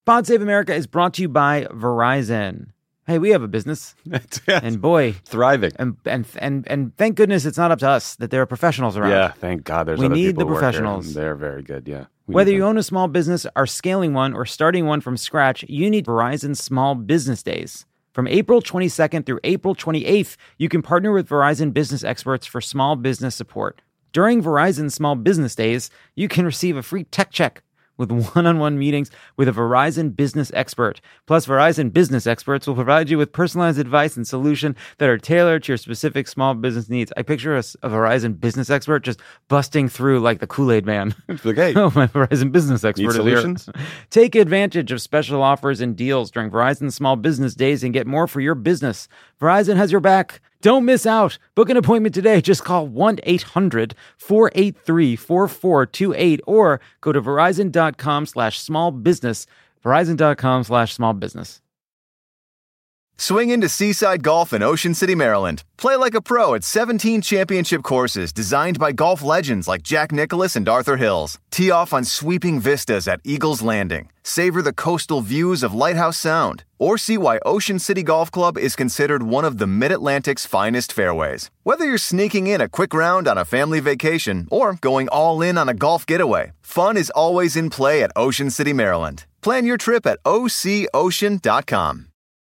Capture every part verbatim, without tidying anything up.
Pod Save America is brought to you by Verizon. Hey, we have a business, and boy, thriving, and and and and thank goodness it's not up to us that there are professionals around. Yeah, thank God. There's we other need people the who work professionals. here. They're very good. Yeah. We Whether need you them. own a small business, are scaling one, or starting one from scratch, you need Verizon Small Business Days. From April twenty-second through April twenty-eighth, you can partner with Verizon business experts for small business support. During Verizon Small Business Days, you can receive a free tech check with one-on-one meetings with a Verizon business expert. Plus, Verizon business experts will provide you with personalized advice and solutions that are tailored to your specific small business needs. I picture a, a Verizon business expert just busting through like the Kool-Aid man. Like, hey, oh, my Verizon business expert need is solutions? here. Take advantage of special offers and deals during Verizon Small Business Days and get more for your business. Verizon has your back. Don't miss out. Book an appointment today. Just call one eight hundred four eight three four four two eight or go to verizon.com slash small business. Verizon.com slash small business. Swing into Seaside Golf in Ocean City, Maryland. Play like a pro at seventeen championship courses designed by golf legends like Jack Nicklaus and Arthur Hills. Tee off on sweeping vistas at Eagles Landing. Savor the coastal views of Lighthouse Sound. Or see why Ocean City Golf Club is considered one of the Mid-Atlantic's finest fairways. Whether you're sneaking in a quick round on a family vacation or going all in on a golf getaway, fun is always in play at Ocean City, Maryland. Plan your trip at O C ocean dot com.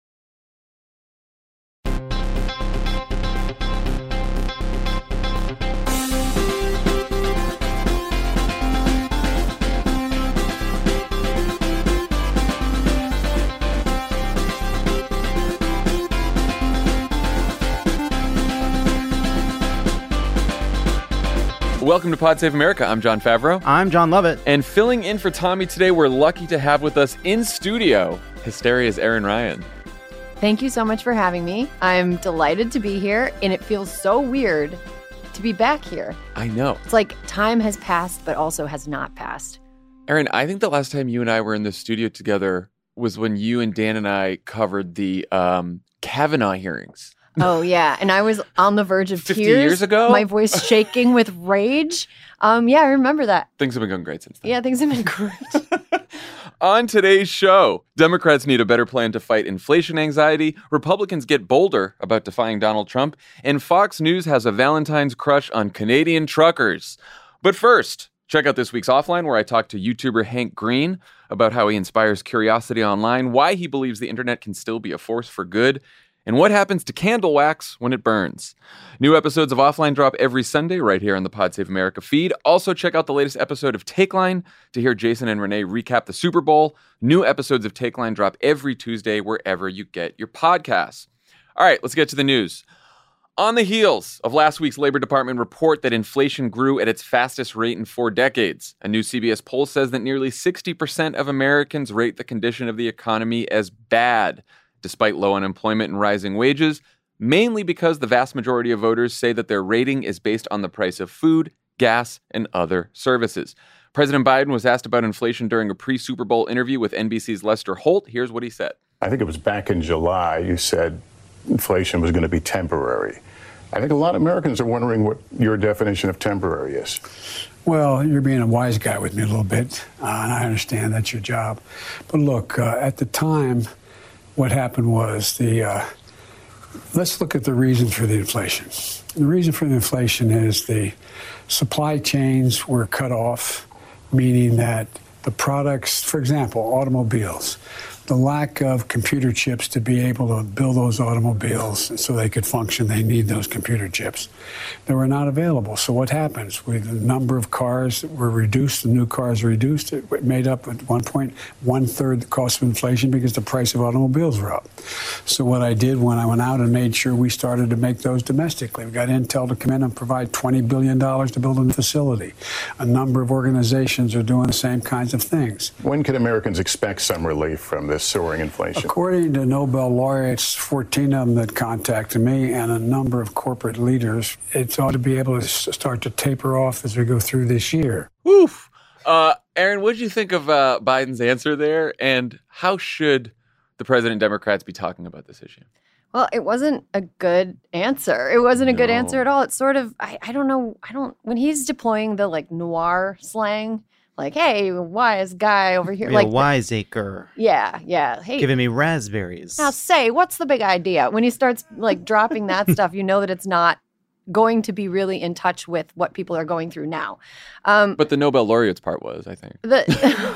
welcome to Pod Save America. I'm John Favreau. I'm John Lovett. And filling in for Tommy today, we're lucky to have with us in studio Hysteria's Erin Ryan. Thank you so much for having me. I'm delighted to be here, and it feels so weird to be back here. I know. It's like time has passed, but also has not passed. Erin, I think the last time you and I were in the studio together was when you and Dan and I covered the um, Kavanaugh hearings. Oh, yeah. And I was on the verge of fifty tears. years ago? My voice shaking with rage. Um, yeah, I remember that. Things have been going great since then. Yeah, things have been great. On today's show, Democrats need a better plan to fight inflation anxiety, Republicans get bolder about defying Donald Trump, and Fox News has a Valentine's crush on Canadian truckers. But first, check out this week's Offline, where I talked to YouTuber Hank Green about how he inspires curiosity online, why he believes the internet can still be a force for good, and what happens to candle wax when it burns. New episodes of Offline drop every Sunday right here on the Pod Save America feed. Also, check out the latest episode of Takeline to hear Jason and Renee recap the Super Bowl. New episodes of Takeline drop every Tuesday wherever you get your podcasts. All right, let's get to the news. On the heels of last week's Labor Department report that inflation grew at its fastest rate in four decades, a new C B S poll says that nearly sixty percent of Americans rate the condition of the economy as bad, despite low unemployment and rising wages, mainly because the vast majority of voters say that their rating is based on the price of food, gas, and other services. President Biden was asked about inflation during a pre-Super Bowl interview with N B C's Lester Holt. Here's what he said. I think it was back in July you said inflation was going to be temporary. I think a lot of Americans are wondering what your definition of temporary is. Well, you're being a wise guy with me a little bit, uh, and I understand that's your job. But look, uh, at the time, what happened was the, uh, let's look at the reasons for the inflation. The reason for the inflation is the supply chains were cut off, meaning that the products, for example, automobiles, the lack of computer chips to be able to build those automobiles so they could function, they need those computer chips. They were not available. So what happens? With the number of cars that were reduced, the new cars were reduced, it made up at one point one-third the cost of inflation because the price of automobiles were up. So what I did when I went out and made sure we started to make those domestically, we got Intel to come in and provide twenty billion dollars to build a facility. A number of organizations are doing the same kinds of things. When can Americans expect some relief from this soaring inflation? According to Nobel laureates, fourteen of them that contacted me and a number of corporate leaders, it ought to be able to start to taper off as we go through this year. Woof. Uh, Erin, what did you think of uh, Biden's answer there? And how should the president and Democrats be talking about this issue? Well, it wasn't a good answer. It wasn't a No. good answer at all. It's sort of, I, I don't know, I don't, when he's deploying the like noir slang, Like, hey, wise guy over here. Real like, wiseacre. Yeah, yeah. Hey, Giving me raspberries. now say, what's the big idea? When he starts like dropping that stuff, you know that it's not going to be really in touch with what people are going through now. Um, But the Nobel laureates part was, I think. the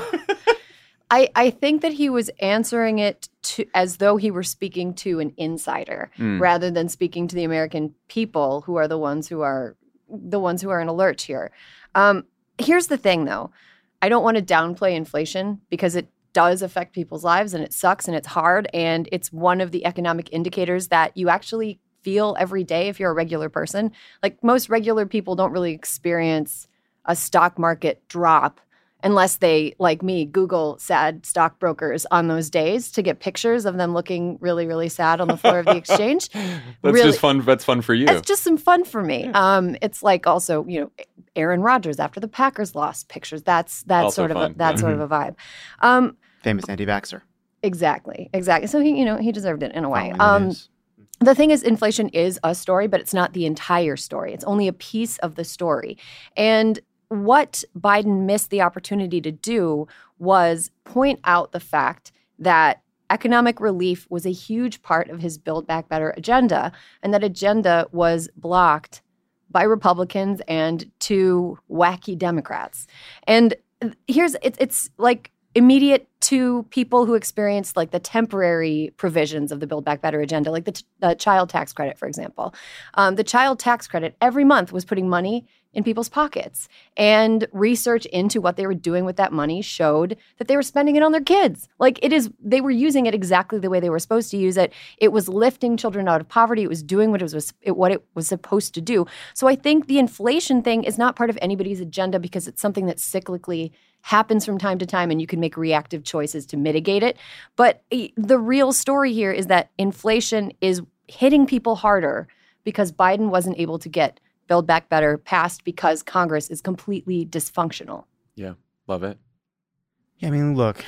I, I think that he was answering it to as though he were speaking to an insider Mm. rather than speaking to the American people who are the ones who are the ones who are in alert here. Um, here's the thing, though. I don't want to downplay inflation because it does affect people's lives and it sucks and it's hard. And it's one of the economic indicators that you actually feel every day if you're a regular person. Like most regular people don't really experience a stock market drop unless they, like me, Google sad stockbrokers on those days to get pictures of them looking really, really sad on the floor of the exchange. That's Really- just fun. That's fun for you. It's just some fun for me. Um, it's like also, you know, Aaron Rodgers after the Packers lost pictures. That's that's Also sort of fun, a, that's yeah. sort of a vibe. Um, Famous anti-vaxxer. exactly, exactly. So he, you know, he deserved it in a way. Following the Um, news. the thing is, inflation is a story, but it's not the entire story. It's only a piece of the story. And what Biden missed the opportunity to do was point out the fact that economic relief was a huge part of his Build Back Better agenda, and that agenda was blocked by Republicans and two wacky Democrats. And here's it's it's like immediate to people who experienced like the temporary provisions of the Build Back Better agenda, like the, t- the child tax credit, for example. Um, the child tax credit every month was putting money in people's pockets. And research into what they were doing with that money showed that they were spending it on their kids. Like it is, they were using it exactly the way they were supposed to use it. It was lifting children out of poverty. It was doing what it was, it, what it was supposed to do. So I think the inflation thing is not part of anybody's agenda because it's something that cyclically happens from time to time and you can make reactive choices to mitigate it. But eh, the real story here is that inflation is hitting people harder because Biden wasn't able to get Build Back Better passed because Congress is completely dysfunctional. Yeah, love it. Yeah, I mean, look,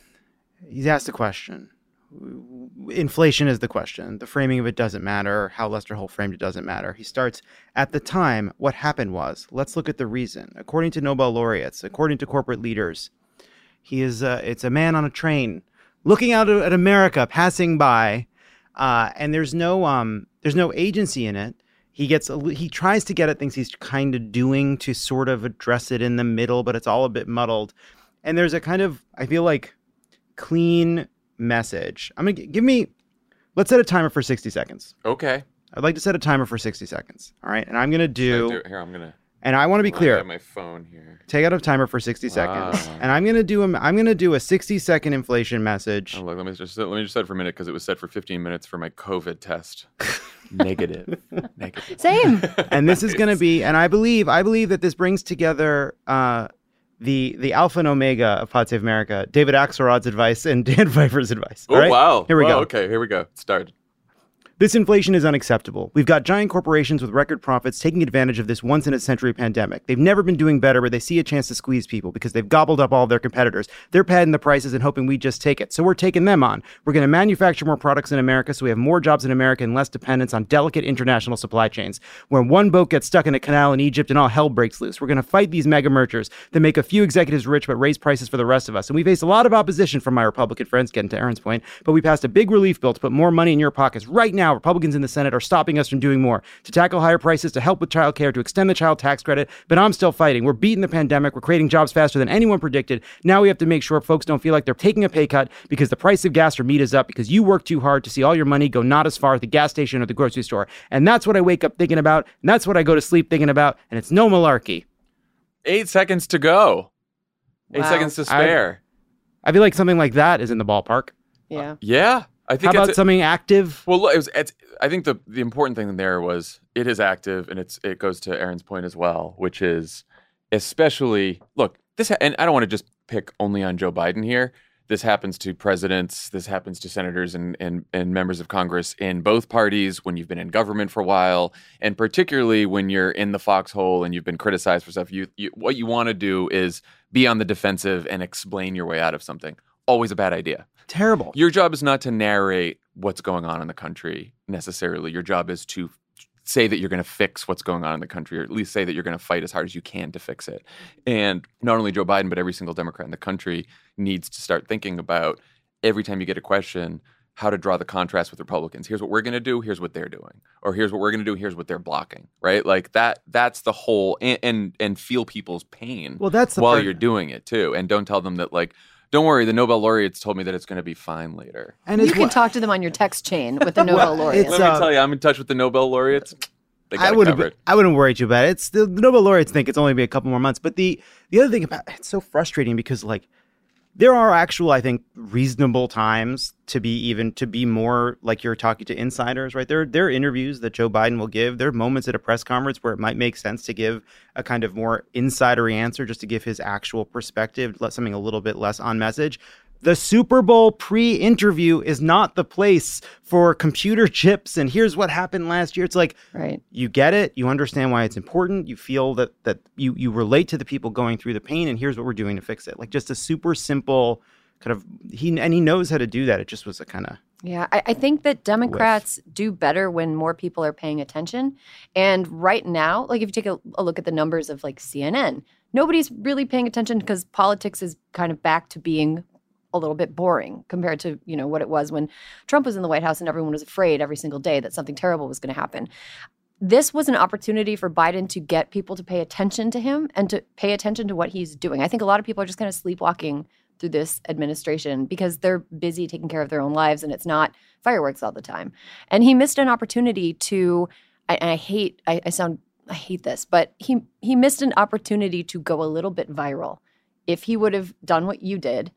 he's asked a question. Inflation is the question. The framing of it doesn't matter. How Lester Holt framed it doesn't matter. He starts, at the time, what happened was, let's look at the reason. According to Nobel laureates, according to corporate leaders, he is, uh, it's a man on a train looking out at America passing by, uh, and there's no, um, there's no agency in it. He gets, a, he tries to get at things he's kind of doing to sort of address it in the middle, but it's all a bit muddled. And there's a kind of, I feel like, clean message. I'm going to give me, let's set a timer for sixty seconds. Okay. I'd like to set a timer for sixty seconds. All right. And I'm going to do, do Here, I'm going to. and I want to be I clear. have my phone here. Take out a timer for sixty seconds. Ah. And I'm going to do, a, I'm going to do a sixty second inflation message. Oh, look, let me just let me just set it for a minute because it was set for fifteen minutes for my COVID test. Negative. Negative. Same. And this is going to be, and I believe, I believe that this brings together uh, the the alpha and omega of Pod Save America, David Axelrod's advice and Dan Pfeiffer's advice. Oh, All right? wow. Here we Wow, go. Okay, here we go. Start. This inflation is unacceptable. We've got giant corporations with record profits taking advantage of this once-in-a-century pandemic. They've never been doing better, but they see a chance to squeeze people because they've gobbled up all of their competitors. They're padding the prices and hoping we just take it. So we're taking them on. We're going to manufacture more products in America so we have more jobs in America and less dependence on delicate international supply chains. Where one boat gets stuck in a canal in Egypt and all hell breaks loose. We're going to fight these mega mergers that make a few executives rich but raise prices for the rest of us. And we face a lot of opposition from my Republican friends, getting to Aaron's point, but we passed a big relief bill to put more money in your pockets. Right now, Republicans in the Senate are stopping us from doing more, to tackle higher prices, to help with childcare, to extend the child tax credit. But I'm still fighting. We're beating the pandemic. We're creating jobs faster than anyone predicted. Now we have to make sure folks don't feel like they're taking a pay cut because the price of gas or meat is up because you work too hard to see all your money go not as far at the gas station or the grocery store. And that's what I wake up thinking about. And that's what I go to sleep thinking about. And it's no malarkey. Eight seconds to go. Eight Wow. seconds to spare. I feel like something like that is in the ballpark. Yeah. Yeah. I How think about it's a- something active? Well, look, it was, it's, I think the, the important thing there was it is active, and it's it goes to Aaron's point as well, which is especially, look, this, ha- and I don't want to just pick only on Joe Biden here. This happens to presidents, this happens to senators and, and, and members of Congress in both parties when you've been in government for a while, and particularly when you're in the foxhole and you've been criticized for stuff. You, you what you want to do is be on the defensive and explain your way out of something. Always a bad idea. Terrible. Your job is not to narrate what's going on in the country necessarily. Your job is to say that you're going to fix what's going on in the country, or at least say that you're going to fight as hard as you can to fix it. And not only Joe Biden, but every single Democrat in the country needs to start thinking about, every time you get a question, how to draw the contrast with Republicans. Here's what we're going to do. Here's what they're doing. Or here's what we're going to do. Here's what they're blocking. Right? Like that. That's the whole. And and, and feel people's pain. Well, that's the while part. You're doing it too. And don't tell them that, like, don't worry, the Nobel laureates told me that it's going to be fine later. And you can wh- talk to them on your text chain with the Nobel well, laureates. Let me uh, tell you, I'm in touch with the Nobel laureates. They got I it wouldn't. covered. I wouldn't worry too bad. It's the, the Nobel laureates think it's only be a couple more months. But the the other thing about it's so frustrating because like there are actual, I think, reasonable times to be even to be more like you're talking to insiders, right? There, there are interviews that Joe Biden will give. There are moments at a press conference where it might make sense to give a kind of more insidery answer just to give his actual perspective, let something a little bit less on message. The Super Bowl pre-interview is not the place for computer chips and here's what happened last year. It's like, right. You get it. You understand why it's important. You feel that that you, you relate to the people going through the pain and here's what we're doing to fix it. Like just a super simple kind of, he and he knows how to do that. It just was a kind of. Yeah, I, I think that Democrats whiff. do better when more people are paying attention. And right now, like if you take a, a look at the numbers of like C N N, nobody's really paying attention because politics is kind of back to being a little bit boring compared to, you know, what it was when Trump was in the White House and everyone was afraid every single day that something terrible was going to happen. This was an opportunity for Biden to get people to pay attention to him and to pay attention to what he's doing. I think a lot of people are just kind of sleepwalking through this administration because they're busy taking care of their own lives and it's not fireworks all the time. And he missed an opportunity to, I, and I hate, I, I sound, I hate this, but he he missed an opportunity to go a little bit viral. If he would have done what you did,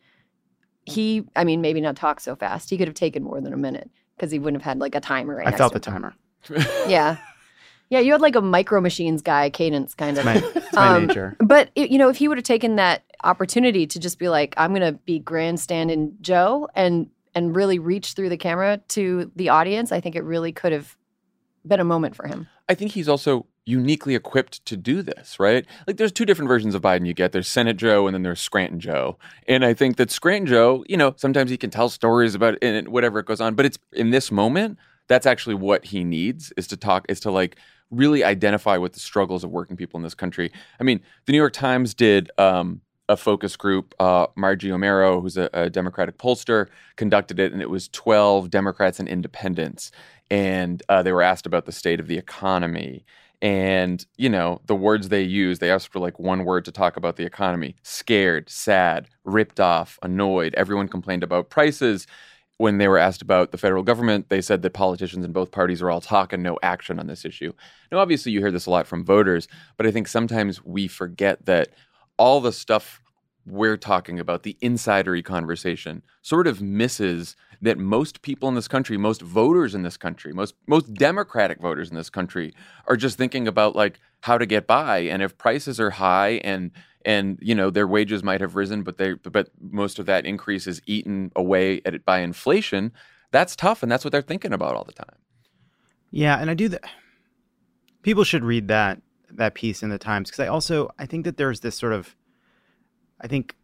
He, I mean, maybe not talk so fast. He could have taken more than a minute because he wouldn't have had like a timer right I next felt to the him. timer. Yeah. Yeah, you had like a Micro Machines guy cadence kind of. It's my, it's my um, nature. But, it, you know, if he would have taken that opportunity to just be like, I'm going to be grandstanding Joe and and really reach through the camera to the audience, I think it really could have been a moment for him. I think he's also uniquely equipped to do this, right? Like there's two different versions of Biden you get. There's Senate Joe and then there's Scranton Joe. And I think that Scranton Joe, you know, sometimes he can tell stories about it and whatever it goes on, but it's in this moment, that's actually what he needs is to talk, is to like really identify with the struggles of working people in this country. I mean, the New York Times did um, a focus group. Uh, Margie O'Maro, who's a, a Democratic pollster, conducted it, and it was twelve Democrats and independents. And uh, they were asked about the state of the economy. And, you know, the words they used, they asked for like one word to talk about the economy: scared, sad, ripped off, annoyed. Everyone complained about prices. When they were asked about the federal government, they said that politicians in both parties are all talk and no action on this issue. Now, obviously, you hear this a lot from voters, but I think sometimes we forget that all the stuff we're talking about, the insidery conversation, sort of misses that most people in this country, most voters in this country, most most Democratic voters in this country are just thinking about like how to get by. And if prices are high and and you know their wages might have risen, but they but most of that increase is eaten away at it by inflation, that's tough, and that's what they're thinking about all the time. Yeah, and I do that. People should read that that piece in the Times because I also I think that there's this sort of I think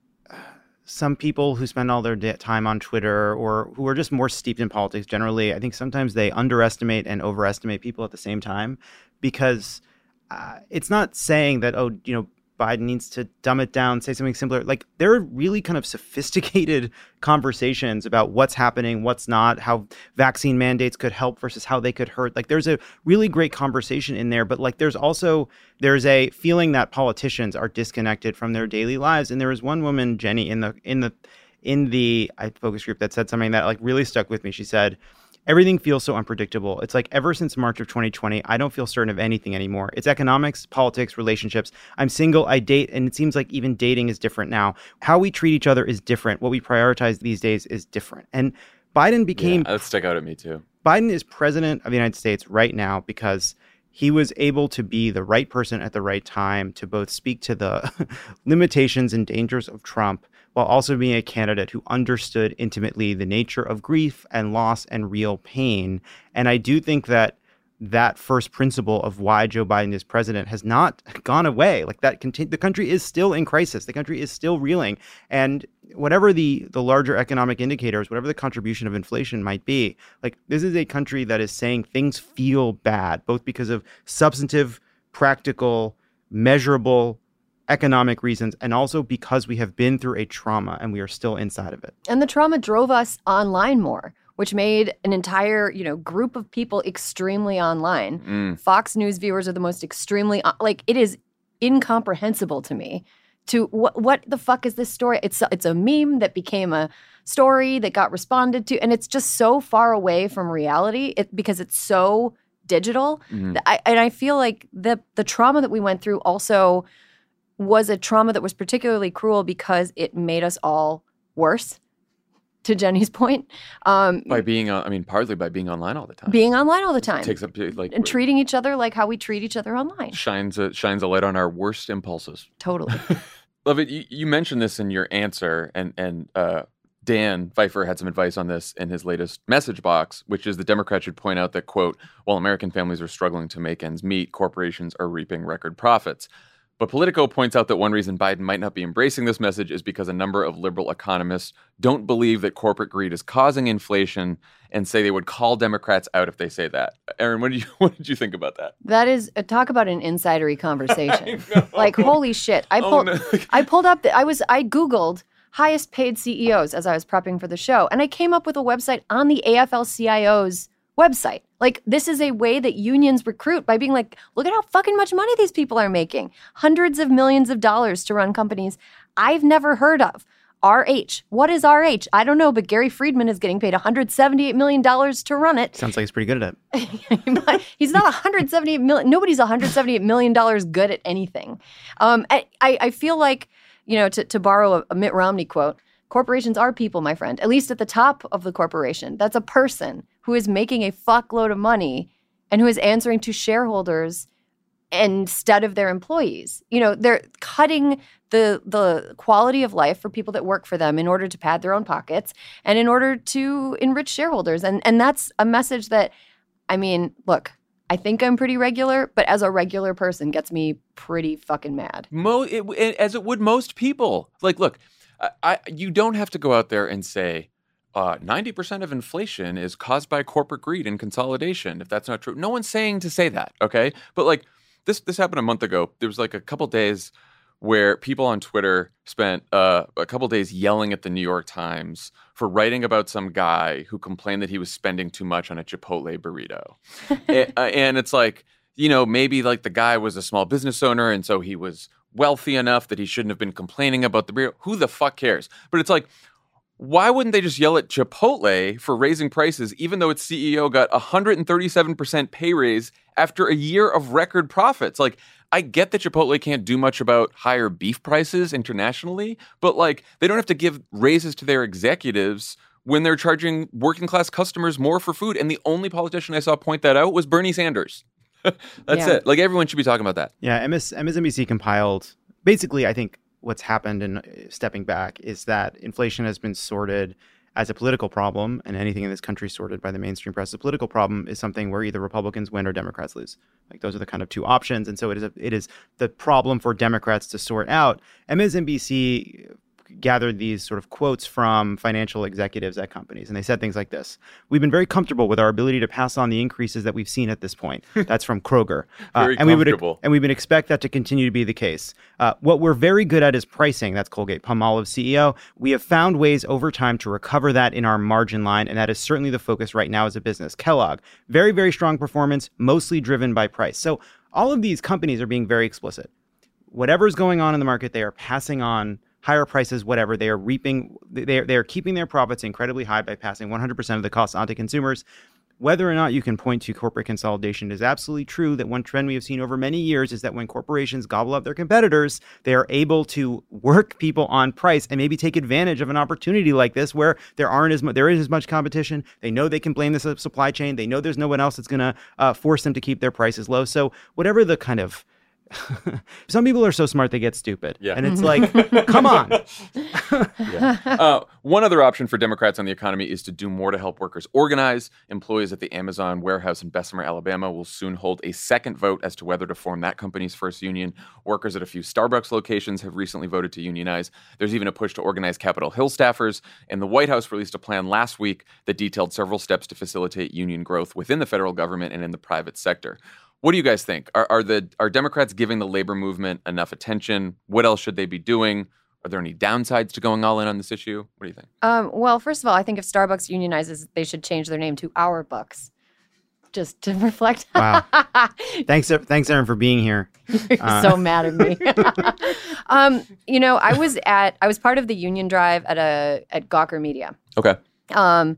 some people who spend all their time on Twitter or who are just more steeped in politics generally, I think sometimes they underestimate and overestimate people at the same time because uh, it's not saying that, oh, you know, Biden needs to dumb it down, say something simpler. Like there are really kind of sophisticated conversations about what's happening, what's not, how vaccine mandates could help versus how they could hurt. Like there's a really great conversation in there, but like there's also, there's a feeling that politicians are disconnected from their daily lives. And there was one woman, Jenny, in the, in the, in the I focus group that said something that like really stuck with me. She said, everything feels so unpredictable. It's like ever since March of twenty twenty, I don't feel certain of anything anymore. It's economics, politics, relationships. I'm single, I date, and it seems like even dating is different now. How we treat each other is different. What we prioritize these days is different. And Biden became... Yeah, that stuck out at me too. Biden is president of the United States right now because he was able to be the right person at the right time to both speak to the limitations and dangers of Trump while also being a candidate who understood intimately the nature of grief and loss and real pain. And I do think that that first principle of why Joe Biden is president has not gone away. Like that, conti- the country is still in crisis. The country is still reeling. And whatever the, the larger economic indicators, whatever the contribution of inflation might be, like this is a country that is saying things feel bad, both because of substantive, practical, measurable economic reasons, and also because we have been through a trauma and we are still inside of it. And the trauma drove us online more, which made an entire, you know, group of people extremely online. Mm. Fox News viewers are the most extremely, like, it is incomprehensible to me to what what the fuck is this story? It's it's a meme that became a story that got responded to, and it's just so far away from reality it, because it's so digital. Mm. I, and I feel like the the trauma that we went through also was a trauma that was particularly cruel because it made us all worse. To Jenny's point, um, by being, uh, I mean, partly by being online all the time. Being online all the time, it takes up like and treating each other like how we treat each other online. Shines a shines a light on our worst impulses. Totally. Love it. You, you mentioned this in your answer, and and uh, Dan Pfeiffer had some advice on this in his latest message box, which is the Democrats should point out that, quote, while American families are struggling to make ends meet, corporations are reaping record profits. But Politico points out that one reason Biden might not be embracing this message is because a number of liberal economists don't believe that corporate greed is causing inflation and say they would call Democrats out if they say that. Erin, what did you what did you think about that? That is uh, talk about an insidery conversation. Like, holy shit! I pulled oh, no. I pulled up the, I was I Googled highest paid C E Os as I was prepping for the show, and I came up with a website on the A F L C I O's website. Like, this is a way that unions recruit by being like, look at how fucking much money these people are making. Hundreds of millions of dollars to run companies I've never heard of. R H. What is R H? I don't know, but Gary Friedman is getting paid one hundred seventy-eight million dollars to run it. Sounds like he's pretty good at it. He's not one hundred seventy-eight million dollars. Nobody's one hundred seventy-eight million dollars good at anything. Um, I, I feel like, you know, to, to borrow a, a Mitt Romney quote, corporations are people, my friend, at least at the top of the corporation. That's a person who is making a fuckload of money and who is answering to shareholders instead of their employees. You know, they're cutting the the quality of life for people that work for them in order to pad their own pockets and in order to enrich shareholders. And and that's a message that, I mean, look, I think I'm pretty regular, but as a regular person gets me pretty fucking mad. Mo- it, as it would most people. Like, look, I, I, you don't have to go out there and say, uh, ninety percent of inflation is caused by corporate greed and consolidation, if that's not true. No one's saying to say that, okay? But like, this this happened a month ago. There was like a couple days where people on Twitter spent uh, a couple days yelling at the New York Times for writing about some guy who complained that he was spending too much on a Chipotle burrito. and, uh, and it's like, you know, maybe like the guy was a small business owner and so he was wealthy enough that he shouldn't have been complaining about the burrito. Who the fuck cares? But it's like, why wouldn't they just yell at Chipotle for raising prices, even though its C E O got a one hundred thirty-seven percent pay raise after a year of record profits? Like, I get that Chipotle can't do much about higher beef prices internationally, but like, they don't have to give raises to their executives when they're charging working class customers more for food. And the only politician I saw point that out was Bernie Sanders. That's yeah. it. Like, everyone should be talking about that. Yeah, M S N B C compiled, basically, I think what's happened in stepping back is that inflation has been sorted as a political problem, and anything in this country sorted by the mainstream press as a political problem is something where either Republicans win or Democrats lose. Like, those are the kind of two options. And so it is a, it is the problem for Democrats to sort out. M S N B C gathered these sort of quotes from financial executives at companies, and they said things like this: "We've been very comfortable with our ability to pass on the increases that we've seen at this point." That's from Kroger. Very uh, and we would comfortable. and we would expect that to continue to be the case. Uh, what we're very good at is pricing. That's Colgate-Palmolive C E O. "We have found ways over time to recover that in our margin line, and that is certainly the focus right now as a business." Kellogg, very, very strong performance, mostly driven by price. So all of these companies are being very explicit. Whatever's going on in the market, they are passing on higher prices, whatever. They are reaping, they are, they are keeping their profits incredibly high by passing one hundred percent of the costs onto consumers. Whether or not you can point to corporate consolidation, it is absolutely true that one trend we have seen over many years is that when corporations gobble up their competitors, they are able to work people on price and maybe take advantage of an opportunity like this where there aren't as much, there is as much competition. They know they can blame the supply chain. They know there's no one else that's going to uh, force them to keep their prices low. So whatever the kind of some people are so smart they get stupid. Yeah. And it's like, come on. yeah. uh, one other option for Democrats on the economy is to do more to help workers organize. Employees at the Amazon warehouse in Bessemer, Alabama will soon hold a second vote as to whether to form that company's first union. Workers at a few Starbucks locations have recently voted to unionize. There's even a push to organize Capitol Hill staffers. And the White House released a plan last week that detailed several steps to facilitate union growth within the federal government and in the private sector. What do you guys think? Are, are the are Democrats giving the labor movement enough attention? What else should they be doing? Are there any downsides to going all in on this issue? What do you think? Um, well, first of all, I think if Starbucks unionizes, they should change their name to Our Bucks, just to reflect. Wow. thanks, thanks, Erin, for being here. You're uh, so mad at me. um, you know, I was at I was part of the union drive at a at Gawker Media. Okay. Um,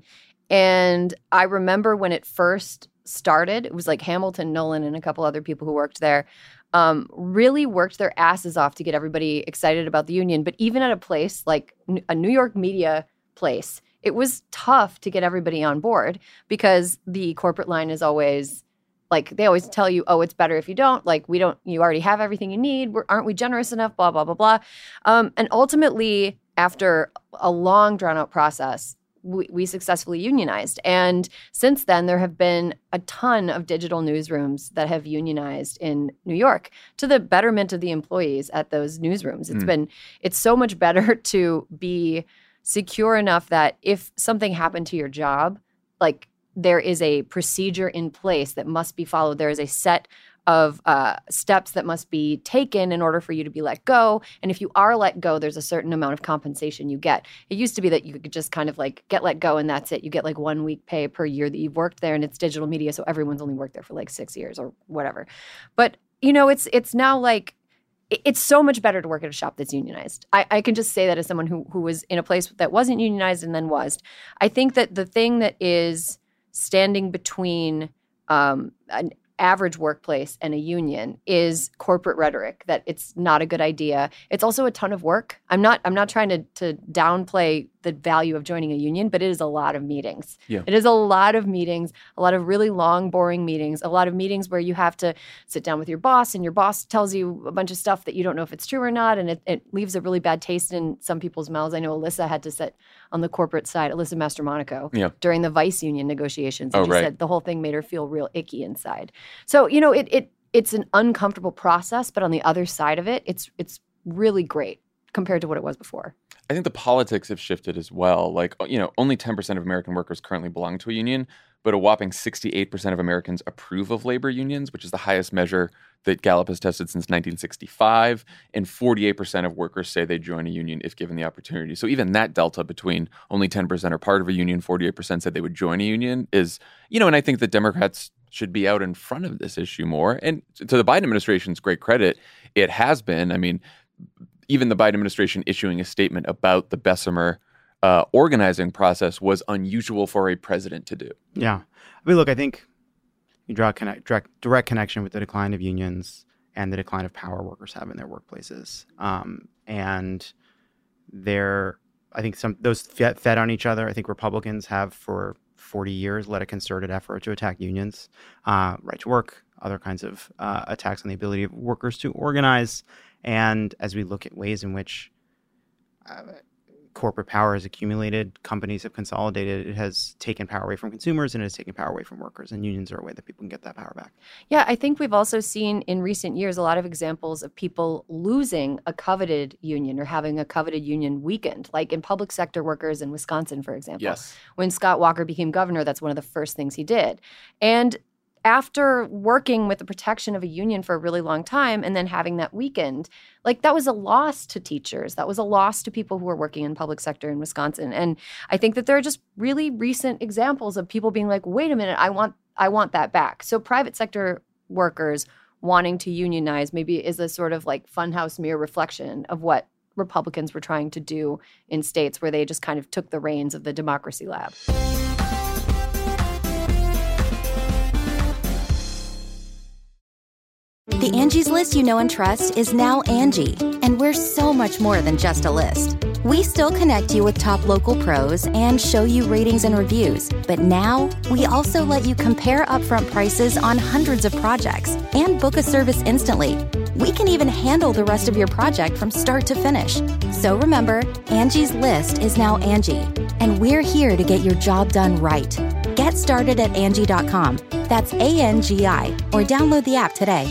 and I remember when it first started, it was like Hamilton, Nolan, and a couple other people who worked there, um, really worked their asses off to get everybody excited about the union. But even at a place like a New York media place, it was tough to get everybody on board because the corporate line is always like, they always tell you, oh, it's better if you don't. Like, we don't, you already have everything you need. We're, aren't we generous enough? Blah, blah, blah, blah. Um, and ultimately, after a long drawn out process, We, we successfully unionized. And since then, there have been a ton of digital newsrooms that have unionized in New York to the betterment of the employees at those newsrooms. It's mm. been, it's so much better to be secure enough that if something happened to your job, like there is a procedure in place that must be followed. There is a set of uh, steps that must be taken in order for you to be let go. And if you are let go, there's a certain amount of compensation you get. It used to be that you could just kind of like get let go and that's it. You get like one week pay per year that you've worked there, and it's digital media, so everyone's only worked there for like six years or whatever. But, you know, it's it's now like, it's so much better to work at a shop that's unionized. I, I can just say that as someone who who was in a place that wasn't unionized and then was. I think that the thing that is standing between um, an average workplace and a union is corporate rhetoric that it's not a good idea. It's also a ton of work. I'm not I'm not trying to to downplay the value of joining a union, but it is a lot of meetings. Yeah. It is a lot of meetings, a lot of really long, boring meetings, a lot of meetings where you have to sit down with your boss and your boss tells you a bunch of stuff that you don't know if it's true or not, and it, it leaves a really bad taste in some people's mouths. I know Alyssa had to sit on the corporate side, Alyssa Mastromonaco, yeah. during the Vice union negotiations. And oh, she right. said the whole thing made her feel real icky inside. So, you know, it it it's an uncomfortable process, but on the other side of it, it's it's really great compared to what it was before. I think the politics have shifted as well. Like, you know, only ten percent of American workers currently belong to a union, but a whopping sixty-eight percent of Americans approve of labor unions, which is the highest measure that Gallup has tested since nineteen sixty-five. And forty-eight percent of workers say they join a union if given the opportunity. So even that delta between only ten percent are part of a union, forty-eight percent said they would join a union is, you know, and I think that Democrats should be out in front of this issue more. And to the Biden administration's great credit, it has been. I mean, even the Biden administration issuing a statement about the Bessemer uh, organizing process was unusual for a president to do. Yeah. I mean, look, I think you draw a connect, direct, direct connection with the decline of unions and the decline of power workers have in their workplaces. Um, and they're, I think some those fed, fed on each other. I think Republicans have for forty years led a concerted effort to attack unions, uh, right to work, other kinds of uh, attacks on the ability of workers to organize. And as we look at ways in which uh, corporate power has accumulated, companies have consolidated, it has taken power away from consumers and it has taken power away from workers. And unions are a way that people can get that power back. Yeah, I think we've also seen in recent years a lot of examples of people losing a coveted union or having a coveted union weakened, like in public sector workers in Wisconsin, for example. Yes. When Scott Walker became governor, that's one of the first things he did. And after working with the protection of a union for a really long time and then having that weakened, like that was a loss to teachers. That was a loss to people who were working in public sector in Wisconsin. And I think that there are just really recent examples of people being like, wait a minute, I want I want that back. So private sector workers wanting to unionize maybe is a sort of like funhouse mirror reflection of what Republicans were trying to do in states where they just kind of took the reins of the democracy lab. The Angie's List you know and trust is now Angie, and we're so much more than just a list. We still connect you with top local pros and show you ratings and reviews, but now we also let you compare upfront prices on hundreds of projects and book a service instantly. We can even handle the rest of your project from start to finish. So remember, Angie's List is now Angie, and we're here to get your job done right. Get started at Angie dot com. That's A N G I, or download the app today.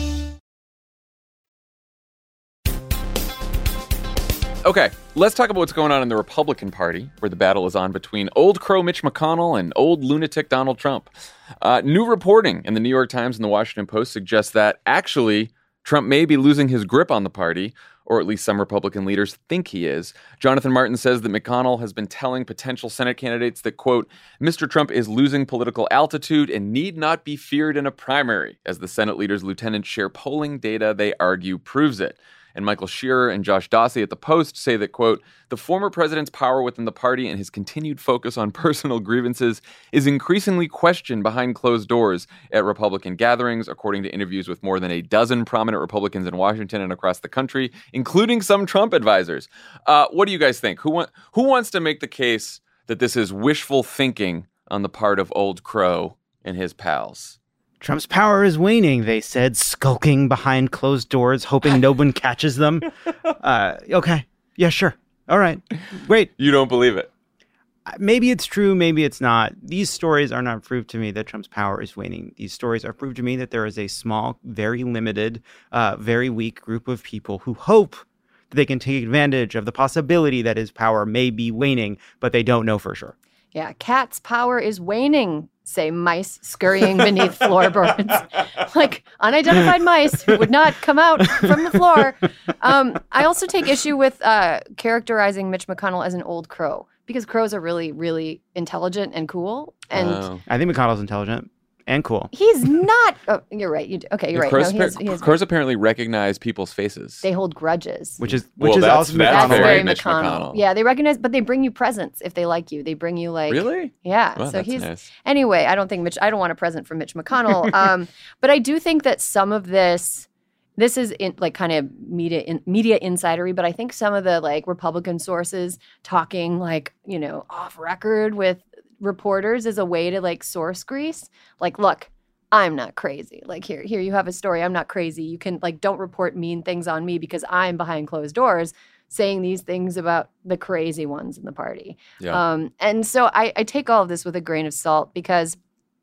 Okay, let's talk about what's going on in the Republican Party, where the battle is on between old crow Mitch McConnell and old lunatic Donald Trump. Uh, new reporting in the New York Times and the Washington Post suggests that, actually, Trump may be losing his grip on the party, or at least some Republican leaders think he is. Jonathan Martin says that McConnell has been telling potential Senate candidates that, quote, Mister Trump is losing political altitude and need not be feared in a primary, as the Senate leaders' lieutenants share polling data they argue proves it. And Michael Shearer and Josh Dawsey at the Post say that, quote, the former president's power within the party and his continued focus on personal grievances is increasingly questioned behind closed doors at Republican gatherings, according to interviews with more than a dozen prominent Republicans in Washington and across the country, including some Trump advisors. Uh, what do you guys think? Who, want, who wants to make the case that this is wishful thinking on the part of Old Crow and his pals? Trump's power is waning, they said, skulking behind closed doors, hoping no one catches them. Uh, okay. Yeah, sure. All right. Great. You don't believe it? Maybe it's true. Maybe it's not. These stories are not proof to me that Trump's power is waning. These stories are proof to me that there is a small, very limited, uh, very weak group of people who hope that they can take advantage of the possibility that his power may be waning, but they don't know for sure. Yeah, Cat's power is waning, say mice scurrying beneath floorboards. Like unidentified mice who would not come out from the floor. Um, I also take issue with uh, characterizing Mitch McConnell as an old crow, because crows are really, really intelligent and cool. And Oh. I think McConnell's intelligent and cool. he's not. Oh, you're right. You do. Okay, you're right. Crows, No, he is, he is crows apparently recognize people's faces. they hold grudges. Which is which Well, is that's- also that's That's McConnell. very very Mitch McConnell. McConnell. Yeah, they recognize, but they bring you presents if they like you. They bring you like Really? Yeah. Well, so that's he's nice. anyway. I don't think Mitch. I don't want a present from Mitch McConnell. um, but I do think that some of this, this is in, like kind of media in, media insidery. But I think some of the like Republican sources talking like you know off record with reporters is a way to like source grease. Like, look. I'm not crazy. Like here, here you have a story. I'm not crazy. You can like don't report mean things on me because I'm behind closed doors saying these things about the crazy ones in the party. Yeah. Um, and so I, I take all of this with a grain of salt because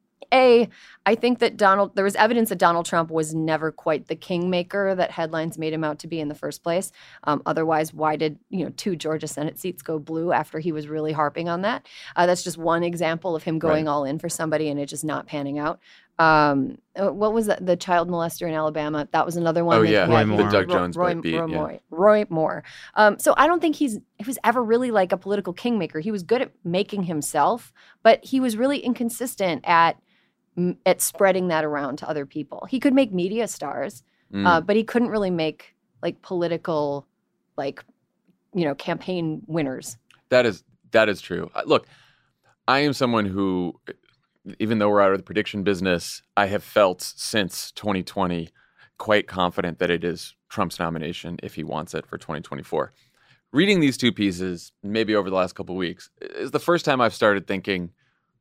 A, I think that Donald, there was evidence that Donald Trump was never quite the kingmaker that headlines made him out to be in the first place. Um, otherwise, why did, you know, two Georgia Senate seats go blue after he was really harping on that? Uh, that's just one example of him going Right. all in for somebody and it just not panning out. Um, uh, what was that? The child molester in Alabama. That was another one. Oh, that- yeah. Roy yeah, Moore. The Doug Roy- Jones Roy, beat, Roy, yeah. Moore. Roy Moore. Um, so I don't think he's he was ever really like a political kingmaker. He was good at making himself, but he was really inconsistent at at spreading that around to other people. He could make media stars, Mm. uh, but he couldn't really make like political, like you know, campaign winners. That is that is true. Uh, Look, I am someone who, even though we're out of the prediction business, I have felt since twenty twenty quite confident that it is Trump's nomination if he wants it for twenty twenty-four. Reading these two pieces, maybe over the last couple of weeks, is the first time I've started thinking,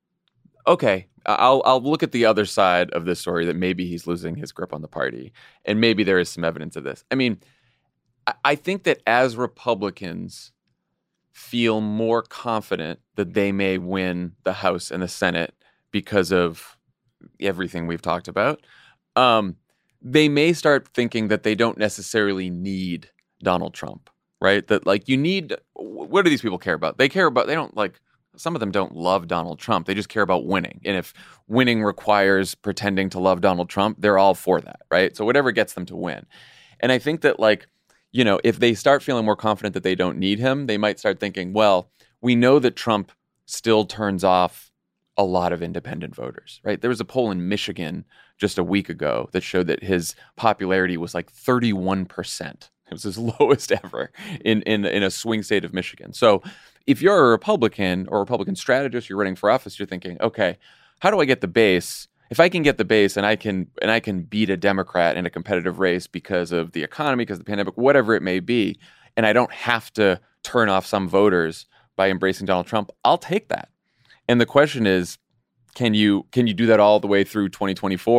okay, I'll I'll look at the other side of this story that maybe he's losing his grip on the party, and maybe there is some evidence of this. I mean, I, I think that as Republicans feel more confident that they may win the House and the Senate because of everything we've talked about, um, they may start thinking that they don't necessarily need Donald Trump, right? That like you need, what do these people care about? They care about, they don't like, some of them don't love Donald Trump. They just care about winning. And if winning requires pretending to love Donald Trump, they're all for that, right? So whatever gets them to win. And I think that like, you know, if they start feeling more confident that they don't need him, they might start thinking, well, we know that Trump still turns off a lot of independent voters, right? There was a poll in Michigan just a week ago that showed that his popularity was like thirty-one percent. It was his lowest ever in, in, in a swing state of Michigan. So if you're a Republican or a Republican strategist, you're running for office, you're thinking, okay, how do I get the base? If I can get the base and I can and I can beat a Democrat in a competitive race because of the economy, because of the pandemic, whatever it may be, and I don't have to turn off some voters by embracing Donald Trump, I'll take that. And the question is, can you can you do that all the way through twenty twenty-four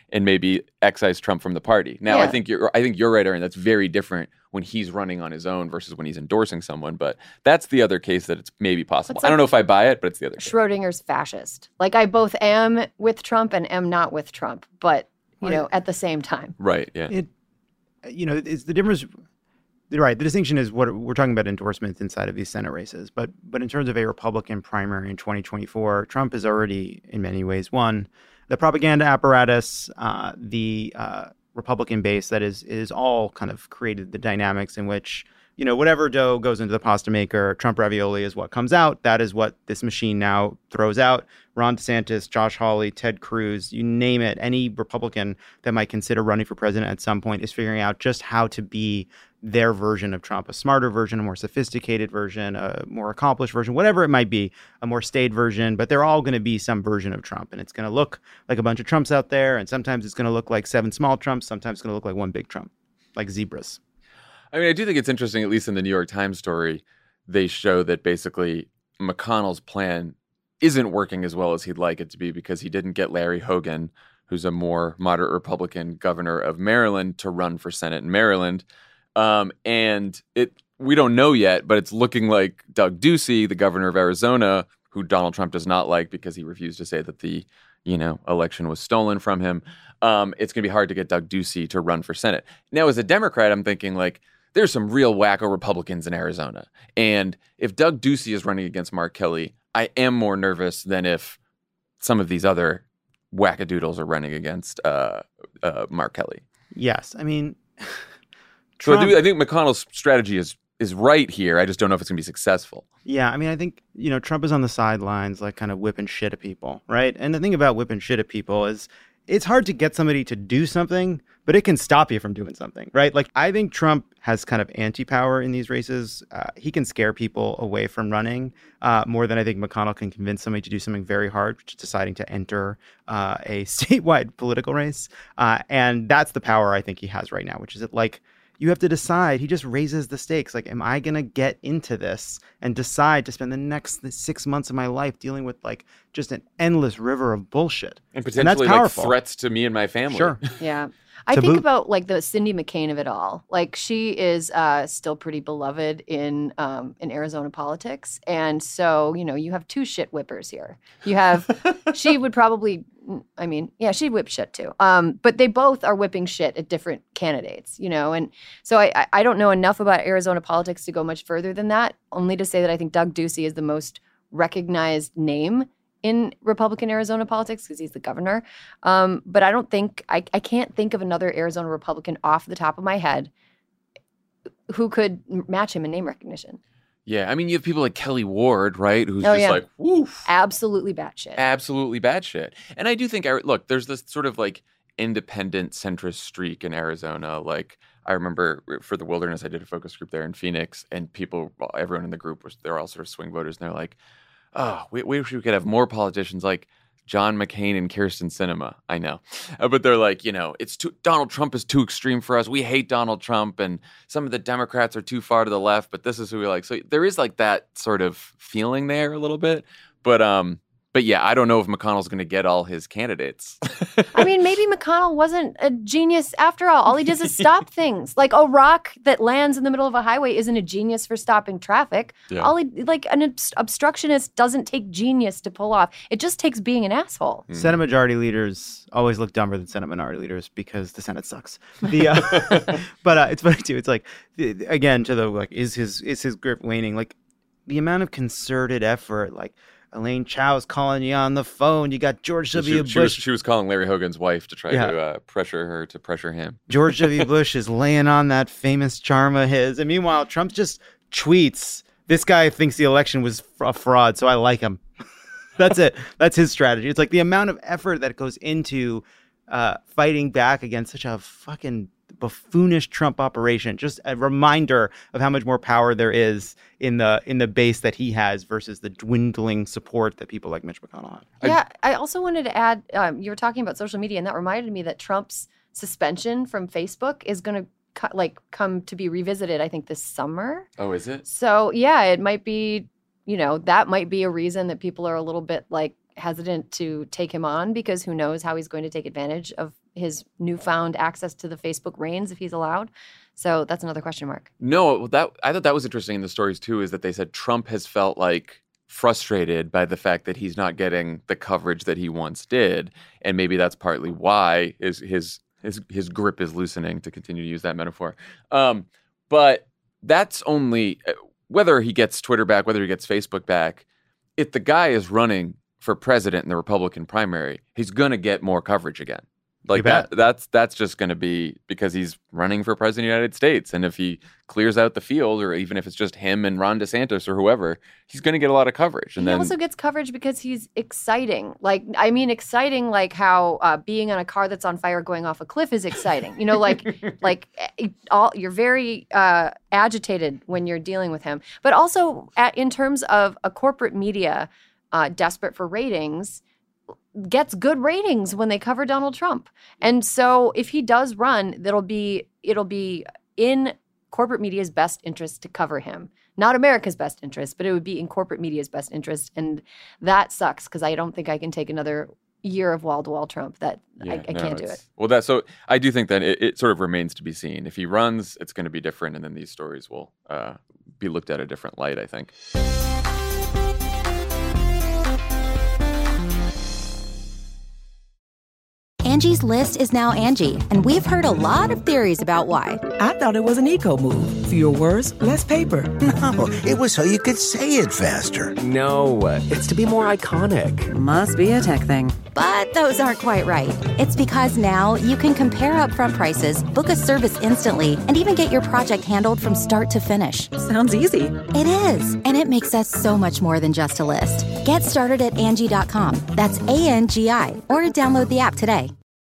and maybe excise Trump from the party. Now, Yeah. I think you're I think you're right, Aaron. That's very different when he's running on his own versus when he's endorsing someone. But that's the other case that it's maybe possible. It's I don't like know if I buy it, but it's the other case. Schrodinger's fascist. Like I both am with Trump and am not with Trump, but you know, at the same time. Right, yeah. It, you know, it's the difference. Right. The distinction is what we're talking about endorsements inside of these Senate races. But but in terms of a Republican primary in twenty twenty-four, Trump has already, in many ways, won. The propaganda apparatus, uh, the uh, Republican base that is is all kind of created the dynamics in which, you know, whatever dough goes into the pasta maker, Trump ravioli is what comes out. That is what this machine now throws out. Ron DeSantis, Josh Hawley, Ted Cruz, you name it. Any Republican that might consider running for president at some point is figuring out just how to be their version of Trump, a smarter version, a more sophisticated version, a more accomplished version, whatever it might be, a more staid version. But they're all going to be some version of Trump. And it's going to look like a bunch of Trumps out there. And sometimes it's going to look like seven small Trumps. Sometimes it's going to look like one big Trump, like zebras. I mean, I do think it's interesting, at least in the New York Times story, they show that basically McConnell's plan isn't working as well as he'd like it to be because he didn't get Larry Hogan, who's a more moderate Republican governor of Maryland, to run for Senate in Maryland. Um, and it we don't know yet, but it's looking like Doug Ducey, the governor of Arizona, who Donald Trump does not like because he refused to say that the you know election was stolen from him. Um, it's going to be hard to get Doug Ducey to run for Senate. Now, as a Democrat, I'm thinking like, there's some real wacko Republicans in Arizona. And if Doug Ducey is running against Mark Kelly, I am more nervous than if some of these other wackadoodles are running against uh, uh, Mark Kelly. Yes. I mean, so Trump, I, do, I think McConnell's strategy is is right here. I just don't know if it's going to be successful. Yeah. I mean, I think, you know, Trump is on the sidelines, like kind of whipping shit at people. Right. And the thing about whipping shit at people is it's hard to get somebody to do something, but it can stop you from doing something, right? Like, I think Trump has kind of anti-power in these races. Uh, he can scare people away from running uh, more than I think McConnell can convince somebody to do something very hard, which is deciding to enter uh, a statewide political race. Uh, and that's the power I think he has right now, which is that, like, you have to decide. He just raises the stakes. Like, am I going to get into this and decide to spend the next six months of my life dealing with, like, just an endless river of bullshit? And potentially, and like, threats to me and my family. Sure. Yeah. I To think boot. about like the Cindy McCain of it all. Like she is uh, still pretty beloved in um, in Arizona politics, and so you know you have two shit whippers here. You have she would probably, I mean, yeah, she'd whip shit too. Um, but they both are whipping shit at different candidates, you know. And so I I- I don't know enough about Arizona politics to go much further than that. Only to say that I think Doug Ducey is the most recognized name in Republican Arizona politics because he's the governor. Um, but I don't think, I, I can't think of another Arizona Republican off the top of my head who could match him in name recognition. Yeah, I mean, you have people like Kelly Ward, right, who's Oh, just yeah. like, woof. Absolutely batshit. Absolutely bad shit. And I do think, look, there's this sort of like independent centrist streak in Arizona. Like, I remember for the Wilderness, I did a focus group there in Phoenix, and people, well, everyone in the group, was they're all sort of swing voters, and they're like, oh, we, we wish we could have more politicians like John McCain and Kirsten Sinema. I know. Uh, but they're like, you know, it's too, Donald Trump is too extreme for us. We hate Donald Trump, and some of the Democrats are too far to the left, but this is who we like. So there is like that sort of feeling there a little bit. But um, but yeah, I don't know if McConnell's going to get all his candidates. I mean, maybe McConnell wasn't a genius after all. All he does is stop things. Like a rock that lands in the middle of a highway isn't a genius for stopping traffic. Yeah. All he, like an obst- obstructionist doesn't take genius to pull off. It just takes being an asshole. Senate majority leaders always look dumber than Senate minority leaders because the Senate sucks. The, uh, but uh, it's funny too. It's like, the- again, to the like, is his is his grip waning? Like the amount of concerted effort, like Elaine Chow's calling you on the phone. You got George she, W. she was, Bush. she was calling Larry Hogan's wife to try Yeah. to uh, pressure her to pressure him. George W. Bush is laying on that famous charm of his. And meanwhile, Trump just tweets, this guy thinks the election was a fraud, so I like him. That's it. That's his strategy. It's like the amount of effort that goes into uh, fighting back against such a fucking buffoonish Trump operation. Just a reminder of how much more power there is in the in the base that he has versus the dwindling support that people like Mitch McConnell have. Yeah, I also wanted to add, um, you were talking about social media, and that reminded me that Trump's suspension from Facebook is going to co- like come to be revisited, I think, this summer. Oh, is it? So, yeah, it might be, you know, that might be a reason that people are a little bit like hesitant to take him on because who knows how he's going to take advantage of his newfound access to the Facebook reins if he's allowed. So that's another question mark. No, that I thought that was interesting in the stories too, is that they said Trump has felt like frustrated by the fact that he's not getting the coverage that he once did, and maybe that's partly why his his his, his grip is loosening, to continue to use that metaphor. Um, but that's only whether he gets Twitter back, whether he gets Facebook back. If the guy is running for president in the Republican primary, he's going to get more coverage again. Like that, that's that's just going to be because he's running for president of the United States. And if he clears out the field, or even if it's just him and Ron DeSantis or whoever, he's going to get a lot of coverage. And he then also gets coverage because he's exciting. Like, I mean, exciting like how uh, being on a car that's on fire going off a cliff is exciting. You know, like like all you're very uh, agitated when you're dealing with him. But also at, in terms of a corporate media uh, desperate for ratings, gets good ratings when they cover Donald Trump. And so if he does run, that'll be it'll be in corporate media's best interest to cover him. Not America's best interest, but it would be in corporate media's best interest. And that sucks because I don't think I can take another year of wall-to-wall Trump. That yeah, I, I no, can't do it. Well, that so I do think that it, it sort of remains to be seen. If he runs, it's going to be different, and then these stories will uh, be looked at a different light, I think. Angie's List is now Angie, and we've heard a lot of theories about why. I thought it was an eco move. Fewer words, less paper. No, it was so you could say it faster. No, it's to be more iconic. Must be a tech thing. But those aren't quite right. It's because now you can compare upfront prices, book a service instantly, and even get your project handled from start to finish. Sounds easy. It is, and it makes us so much more than just a list. Get started at Angie dot com. That's A N G I, or download the app today.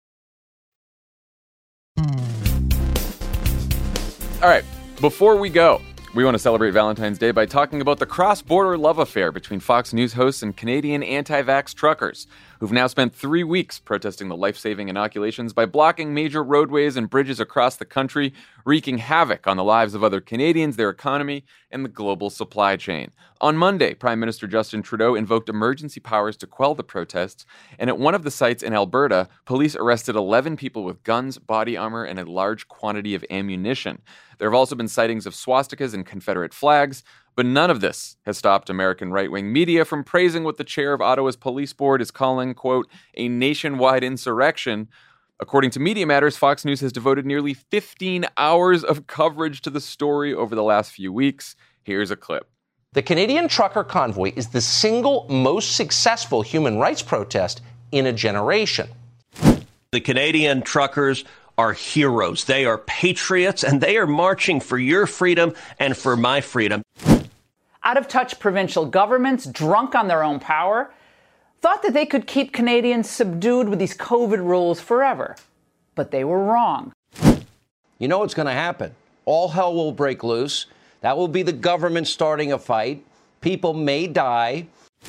All right, before we go, we want to celebrate Valentine's Day by talking about the cross-border love affair between Fox News hosts and Canadian anti-vax truckers, who've now spent three weeks protesting the life-saving inoculations by blocking major roadways and bridges across the country, wreaking havoc on the lives of other Canadians, their economy, and the global supply chain. On Monday, Prime Minister Justin Trudeau invoked emergency powers to quell the protests, and at one of the sites in Alberta, police arrested eleven people with guns, body armor, and a large quantity of ammunition. There have also been sightings of swastikas and Confederate flags, but none of this has stopped American right-wing media from praising what the chair of Ottawa's police board is calling, quote, a nationwide insurrection. According to Media Matters, Fox News has devoted nearly fifteen hours of coverage to the story over the last few weeks. Here's a clip. The Canadian trucker convoy is the single most successful human rights protest in a generation. The Canadian truckers are heroes. They are patriots, and they are marching for your freedom and for my freedom. Out-of-touch provincial governments, drunk on their own power, thought that they could keep Canadians subdued with these COVID rules forever. But they were wrong. You know what's going to happen? All hell will break loose. That will be the government starting a fight. People may die.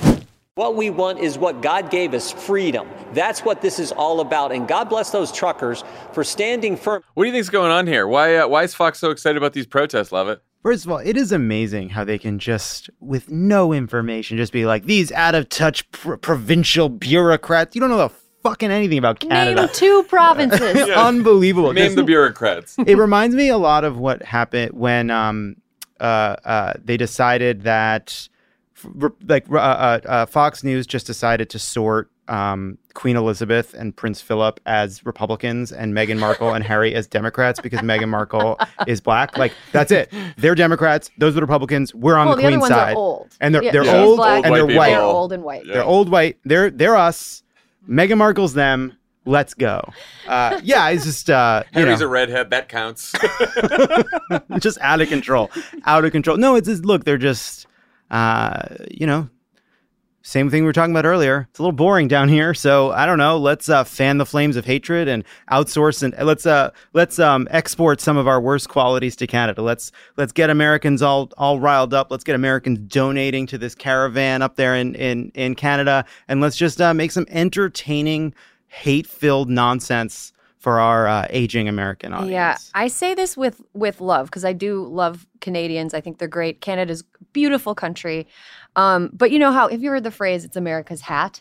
What we want is what God gave us, freedom. That's what this is all about. And God bless those truckers for standing firm. What do you think's going on here? Why uh, why is Fox so excited about these protests, Levitt? First of all, it is amazing how they can just, with no information, just be like, these out-of-touch pr- provincial bureaucrats. You don't know the fucking anything about Canada. Name two provinces. Yeah. Unbelievable. Name the bureaucrats. It reminds me a lot of what happened when um, uh, uh, they decided that, like, uh, uh, uh, Fox News just decided to sort um, Queen Elizabeth and Prince Philip as Republicans and Meghan Markle and Harry as Democrats because Meghan Markle is black. Like, that's it. They're Democrats. Those are the Republicans. We're on well, the, the Queen's other ones side. Are old. And they're yeah, they're she's old black, and they're white white. They're old and white. Yeah. They're old white. They're they're us. Meghan Markle's them. Let's go. Uh, yeah, it's just uh, you Harry's know. a redhead. That counts. Just out of control. Out of control. No, it's just, look, they're just, uh, you know, same thing we were talking about earlier. It's a little boring down here, so I don't know. Let's uh, fan the flames of hatred and outsource, and let's uh, let's um, export some of our worst qualities to Canada. Let's let's get Americans all all riled up. Let's get Americans donating to this caravan up there in in, in Canada, and let's just uh, make some entertaining, hate-filled nonsense for our uh, aging American audience. Yeah, I say this with with love because I do love Canadians. I think they're great. Canada's a beautiful country. Um, but you know how, if you heard the phrase, it's America's hat?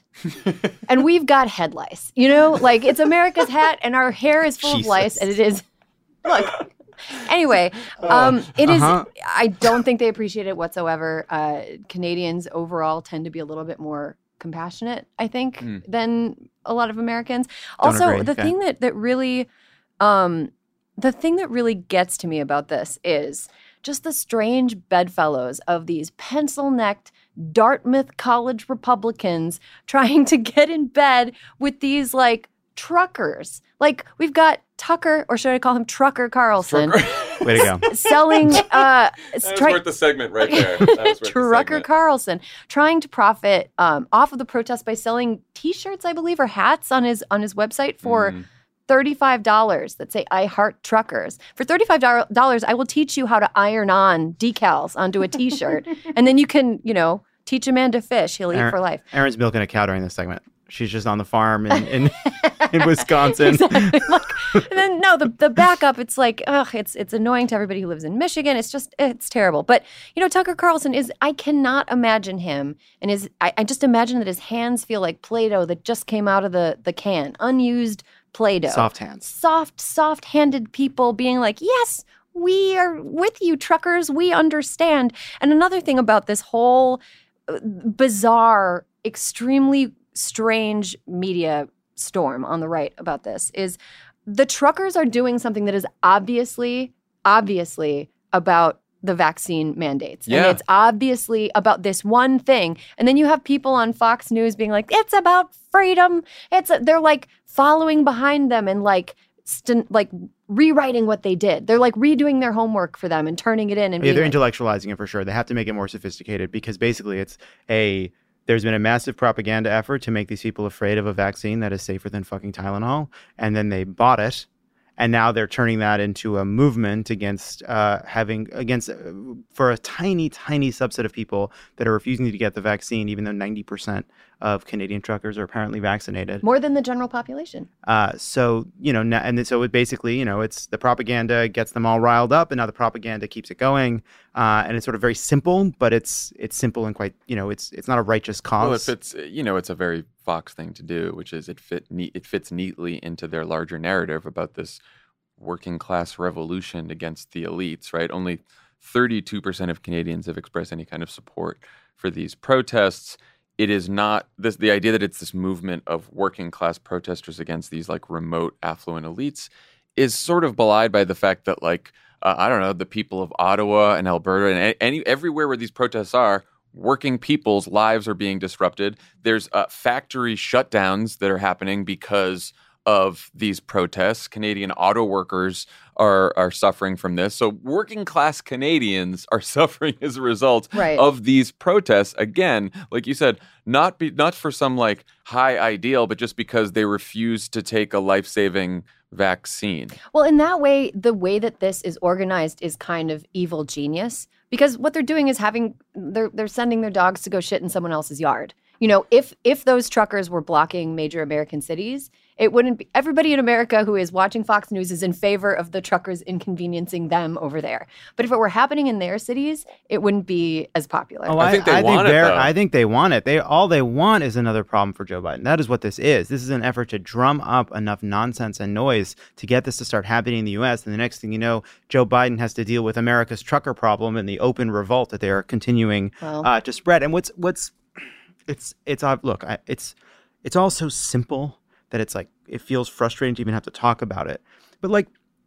And we've got head lice, you know? Like, it's America's hat and our hair is full Jesus. of lice and it is, look. Anyway, um, it is, Uh-huh. I don't think they appreciate it whatsoever. Uh, Canadians overall tend to be a little bit more compassionate, I think, Mm. than a lot of Americans. Don't Also, agree. the Okay. thing that, that really, um, the thing that really gets to me about this is just the strange bedfellows of these pencil-necked Dartmouth College Republicans trying to get in bed with these, like, truckers. Like, we've got Tucker, or should I call him Trucker Carlson, Way to go. selling uh That was try- worth the segment right there. That was worth the Trucker segment. Carlson trying to profit um, off of the protest by selling T-shirts, I believe, or hats on his on his website for Mm. thirty-five dollars that say "I heart truckers." For thirty-five dollars, I will teach you how to iron on decals onto a T-shirt, and then you can, you know, teach a man to fish. He'll eat Aaron- for life. Erin's milking a cow during this segment. She's just on the farm in in, in Wisconsin. Exactly. Like, and then no, the the backup. It's like, ugh, it's it's annoying to everybody who lives in Michigan. It's just it's terrible. But you know, Tucker Carlson is. I cannot imagine him and his. I, I just imagine that his hands feel like Play-Doh that just came out of the the can, unused Play-Doh. Soft hands. Soft, soft-handed people being like, yes, we are with you, truckers. We understand. And another thing about this whole uh, bizarre, extremely strange media storm on the right about this is the truckers are doing something that is obviously, obviously about the vaccine mandates. Yeah. And it's obviously about this one thing. And then you have people on Fox News being like, it's about freedom. It's a, they're like following behind them and like st- like rewriting what they did. They're like redoing their homework for them and turning it in. And Yeah, being they're like, intellectualizing it for sure. They have to make it more sophisticated because basically it's a there's been a massive propaganda effort to make these people afraid of a vaccine that is safer than fucking Tylenol. And then they bought it. And now they're turning that into a movement against uh, having against uh, for a tiny, tiny subset of people that are refusing to get the vaccine, even though ninety percent of Canadian truckers are apparently vaccinated. more than the general population. Uh, so, you know, na- and then- so it basically, you know, it's the propaganda gets them all riled up and now the propaganda keeps it going. Uh, and it's sort of very simple, but it's it's simple and quite, you know, it's it's not a righteous cause. Well, it fits, you know, it's a very Fox thing to do, which is it fit ne- it fits neatly into their larger narrative about this working class revolution against the elites, right? Only thirty-two percent of Canadians have expressed any kind of support for these protests. It is not this the idea that it's this movement of working class protesters against these like remote affluent elites is sort of belied by the fact that like uh, I don't know, the people of Ottawa and Alberta and any everywhere where these protests are, working people's lives are being disrupted. There's uh, factory shutdowns that are happening because of these protests. Canadian auto workers are are suffering from this. So working class Canadians are suffering as a result Right. of these protests. Again, like you said, not be not for some like high ideal, but just because they refuse to take a life-saving vaccine. Well, in that way, the way that this is organized is kind of evil genius because what they're doing is having they're they're sending their dogs to go shit in someone else's yard. You know, if if those truckers were blocking major American cities, it wouldn't be everybody in America who is watching Fox News is in favor of the truckers inconveniencing them over there. But if it were happening in their cities, it wouldn't be as popular. Oh, I, think they I want think it. Though. I think they want it. They all they want is another problem for Joe Biden. That is what this is. This is an effort to drum up enough nonsense and noise to get this to start happening in the U S. And the next thing you know, Joe Biden has to deal with America's trucker problem and the open revolt that they are continuing Well. uh, to spread. And what's what's it's it's uh, look, I, it's it's all so simple that it's like it feels frustrating to even have to talk about it. But like.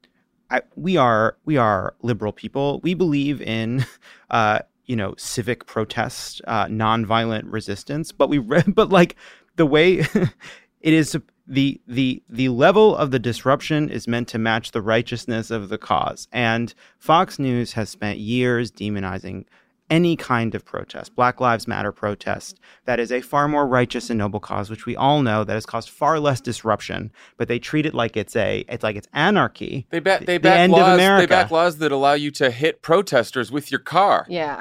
I, we are we are liberal people. We believe in, uh, you know, civic protest, uh, nonviolent resistance. But we, re- but like the way it is, the the the level of the disruption is meant to match the righteousness of the cause. And Fox News has spent years demonizing any kind of protest, Black Lives Matter protest, that is a far more righteous and noble cause, which we all know that has caused far less disruption, but they treat it like it's a, it's like it's anarchy. They back they the back end laws. of America. They back laws that allow you to hit protesters with your car. Yeah.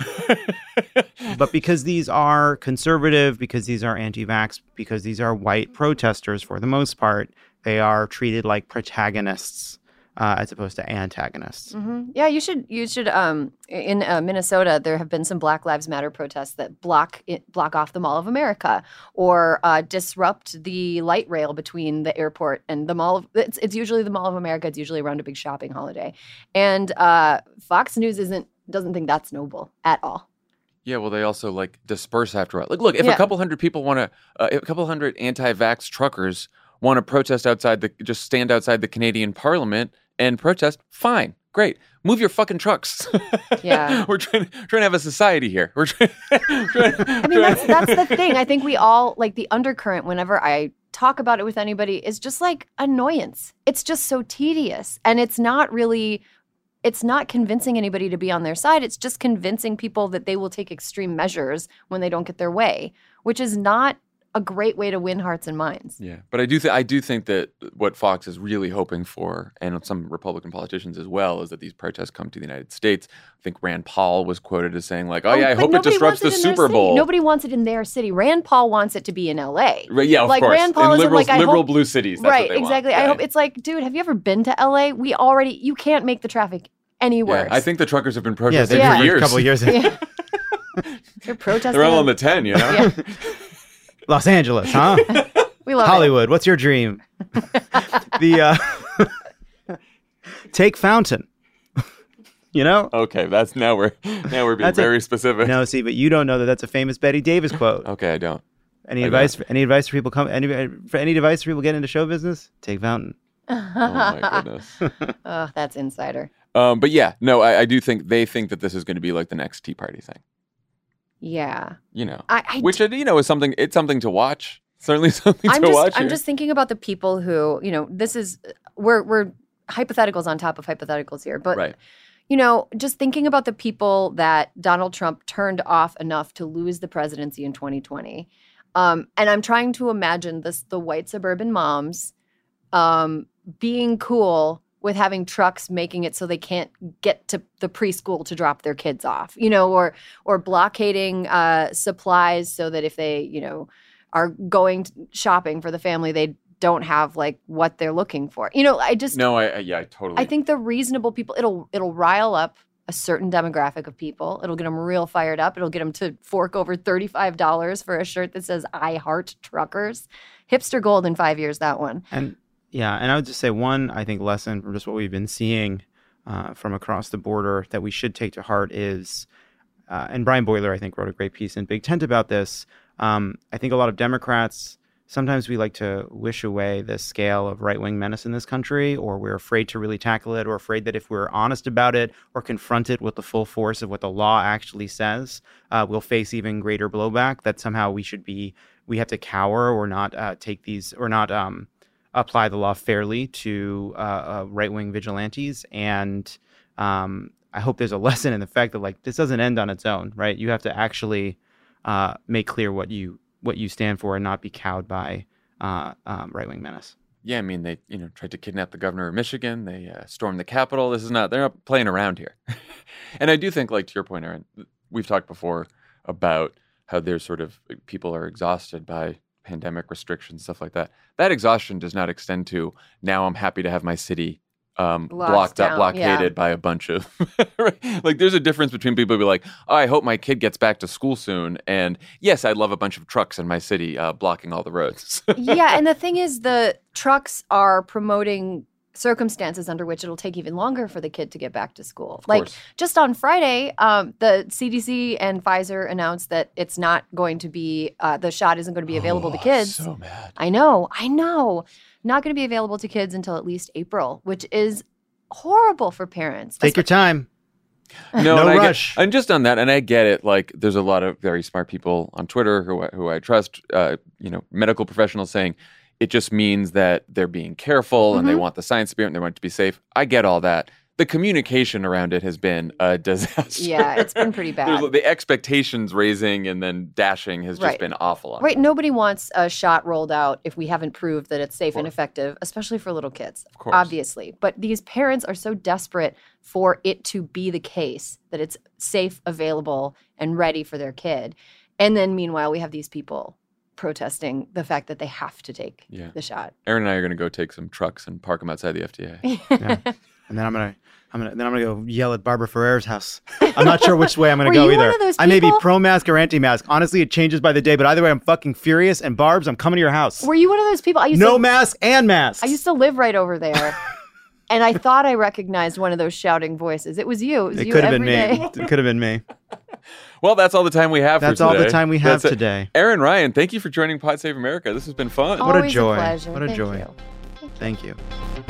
But because these are conservative, because these are anti-vax, because these are white protesters for the most part, they are treated like protagonists uh, as opposed to antagonists. Mm-hmm. Yeah, you should. You should. Um, in uh, Minnesota, there have been some Black Lives Matter protests that block it, block off the Mall of America, or uh, disrupt the light rail between the airport and the Mall of. It's, it's usually the Mall of America. It's usually around a big shopping holiday, and uh, Fox News isn't doesn't think that's noble at all. Yeah, well, they also like disperse after all. Like, look, if Yeah. a couple hundred people want to, uh, if a couple hundred anti-vax truckers want to protest outside the, just stand outside the Canadian Parliament and protest, fine, great. Move your fucking trucks. Yeah. We're trying, trying to have a society here. We're trying. trying I mean, that's that's the thing. I think we all like the undercurrent. Whenever I talk about it with anybody, is just like annoyance. It's just so tedious, and it's not really. It's not convincing anybody to be on their side. It's just convincing people that they will take extreme measures when they don't get their way, which is not a great way to win hearts and minds. Yeah, but I do th- I do think that what Fox is really hoping for, and some Republican politicians as well, is that these protests come to the United States. I think Rand Paul was quoted as saying, like, "Oh, yeah, I but hope it nobody disrupts wants the it in their Super city. Bowl." Nobody wants it in their city. Rand Paul wants it to be in L A. Right, yeah, of like, course. Rand Paul in isn't liberal, like, I liberal hope, blue cities, that's right? what they want. Exactly. I Yeah. hope it's like, dude, have you ever been to L A? We already you can't make the traffic any worse. Yeah, I think the truckers have been Yeah, protesting they've for been for years. a couple of years. Yeah. They're protesting. They're all on the ten, you know. Yeah. Los Angeles, huh? We love Hollywood. What's your dream? the uh, take Fountain. You know? Okay, that's now we're now we're being That's a- very specific. No, see, but you don't know that that's a famous Betty Davis quote. Okay, I don't. Any I advice? don't. For, any advice for people come? Any for any advice for people getting into show business? Take Fountain. Oh my goodness. Oh, that's insider. Um, but yeah, no, I, I do think they think that this is going to be like the next Tea Party thing. Yeah. You know, I, I which you know is something. It's something to watch. Certainly something I'm to just, watch. I'm here. just thinking about the people who, you know, this is we're we're hypotheticals on top of hypotheticals here, but right. you know, just thinking about the people that Donald Trump turned off enough to lose the presidency in twenty twenty, um, and I'm trying to imagine this: the white suburban moms um, being cool with having trucks making it so they can't get to the preschool to drop their kids off, you know, or or blockading uh, supplies so that if they, you know, are going shopping for the family, they don't have like what they're looking for. You know, I just No, I, I yeah, I totally. I think the reasonable people, it'll it'll rile up a certain demographic of people. It'll get them real fired up. It'll get them to fork over thirty-five dollars for a shirt that says "I heart truckers." Hipster gold in five years, that one. And yeah, and I would just say one, I think, lesson from just what we've been seeing uh, from across the border that we should take to heart is, uh, and Brian Boiler, I think, wrote a great piece in Big Tent about this. Um, I think a lot of Democrats, sometimes we like to wish away the scale of right-wing menace in this country, or we're afraid to really tackle it, or afraid that if we're honest about it or confront it with the full force of what the law actually says, uh, we'll face even greater blowback, that somehow we should be, we have to cower or not uh, take these, or not um, apply the law fairly to uh, uh, right-wing vigilantes. And um, I hope there's a lesson in the fact that, like, this doesn't end on its own, right? You have to actually uh, make clear what you what you stand for and not be cowed by uh, um, right-wing menace. Yeah, I mean, they you know tried to kidnap the governor of Michigan. They uh, stormed the Capitol. This is not, they're not playing around here. And I do think, like, to your point, Aaron, we've talked before about how there's sort of, people are exhausted by pandemic restrictions, stuff like that. That exhaustion does not extend to, now I'm happy to have my city um, Locked blocked down, up, blockaded yeah. by a bunch of, like, there's a difference between people who be like, oh, I hope my kid gets back to school soon. And yes, I'd love a bunch of trucks in my city uh, blocking all the roads. Yeah, and the thing is, the trucks are promoting circumstances under which it'll take even longer for the kid to get back to school. Of Like, course. just on Friday, um, the C D C and Pfizer announced that it's not going to be, uh, the shot isn't going to be available to kids. So mad. I know, I know. Not going to be available to kids until at least April, which is horrible for parents. Take your time. No, No and I get- rush. and just on that, and I get it. Like, there's a lot of very smart people on Twitter who I, who I trust. Uh, you know, medical professionals saying it just means that they're being careful and they Mhm. want the science spirit and they want it to be safe. I get all that. The communication around it has been a disaster. Yeah, it's been pretty bad. There's- the expectations raising and then dashing has just Right. been awful. On Right. it. Nobody wants a shot rolled out if we haven't proved that it's safe and effective, especially for little kids, Of course. obviously. But these parents are so desperate for it to be the case that it's safe, available, and ready for their kid. And then meanwhile, we have these people protesting the fact that they have to take Yeah. the shot. Aaron and I are going to go take some trucks and park them outside the F D A. Yeah. And then I'm gonna, I'm gonna, then I'm gonna go yell at Barbara Ferrer's house. I'm not sure which way I'm gonna Were go you either. one of those I may be people? pro-mask or anti-mask. Honestly, it changes by the day. But either way, I'm fucking furious. And Barb's, I'm coming to your house. Were you one of those people? I used No to, mask and mask. I used to live right over there. And I thought I recognized one of those shouting voices. It was you. It was It you could have been every me. day. It could have been me. Well, that's all the time we have That's for all today. the time we have That's it. today. Aaron Ryan, thank you for joining Pod Save America. This has been fun. What a Always a joy. pleasure. What a Thank joy. you. Thank you.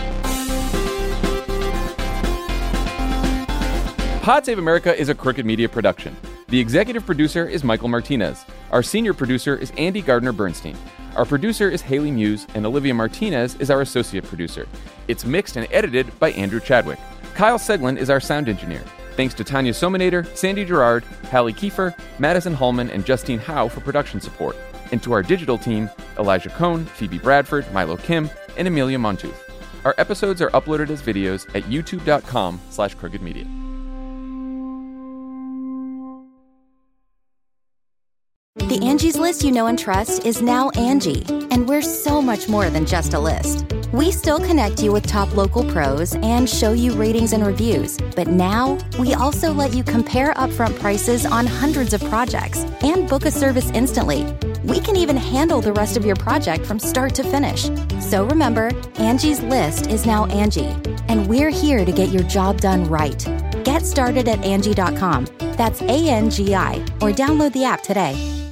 Pod Save America is a Crooked Media production. The executive producer is Michael Martinez. Our senior producer is Andy Gardner-Bernstein. Our producer is Haley Muse, and Olivia Martinez is our associate producer. It's mixed and edited by Andrew Chadwick. Kyle Seglin is our sound engineer. Thanks to Tanya Sominator, Sandy Gerard, Hallie Kiefer, Madison Hallman, and Justine Howe for production support. And to our digital team, Elijah Cohn, Phoebe Bradford, Milo Kim, and Amelia Montooth. Our episodes are uploaded as videos at youtube.com slash crooked media. The Angie's List you know and trust is now Angie, and we're so much more than just a list. We still connect you with top local pros and show you ratings and reviews, but now we also let you compare upfront prices on hundreds of projects and book a service instantly. We can even handle the rest of your project from start to finish. So remember, Angie's List is now Angie, and we're here to get your job done right. Get started at Angie dot com. That's A N G I, or download the app today.